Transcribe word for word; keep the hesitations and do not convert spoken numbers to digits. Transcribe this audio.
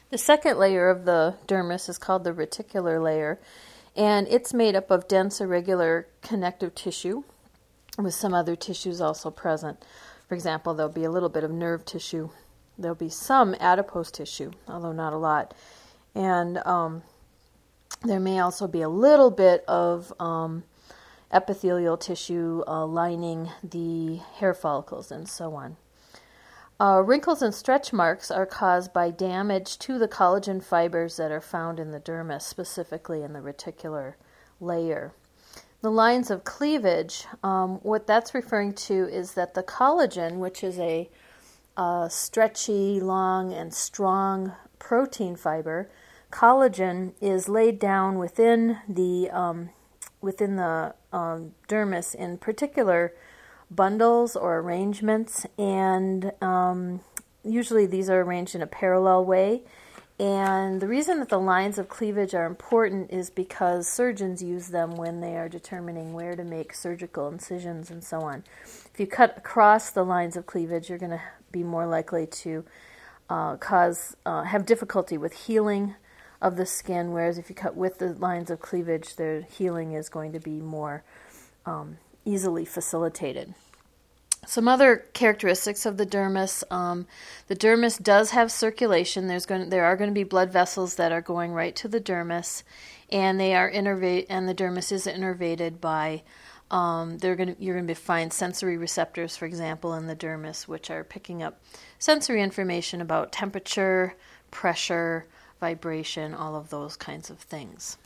The second layer of the dermis is called the reticular layer, and it's made up of dense irregular connective tissue with some other tissues also present. For example, there'll be a little bit of nerve tissue. There'll be some adipose tissue, although not a lot. And um, there may also be a little bit of um, epithelial tissue uh, lining the hair follicles and so on. Uh, wrinkles and stretch marks are caused by damage to the collagen fibers that are found in the dermis, specifically in the reticular layer. The lines of cleavage, um, what that's referring to is that the collagen, which is a, a stretchy, long, and strong protein fiber, collagen is laid down within the um, within the um, dermis in particular bundles or arrangements, and um, usually these are arranged in a parallel way. And the reason that the lines of cleavage are important is because surgeons use them when they are determining where to make surgical incisions and so on. If you cut across the lines of cleavage, you're going to be more likely to uh, cause uh, have difficulty with healing of the skin, whereas if you cut with the lines of cleavage, their healing is going to be more um, easily facilitated. Some other characteristics of the dermis. Um, the dermis does have circulation. There's going to, there are going to be blood vessels that are going right to the dermis, and they are innervate and the dermis is innervated by um, they're going to, you're going to find sensory receptors, for example, in the dermis, which are picking up sensory information about temperature, pressure, vibration, all of those kinds of things.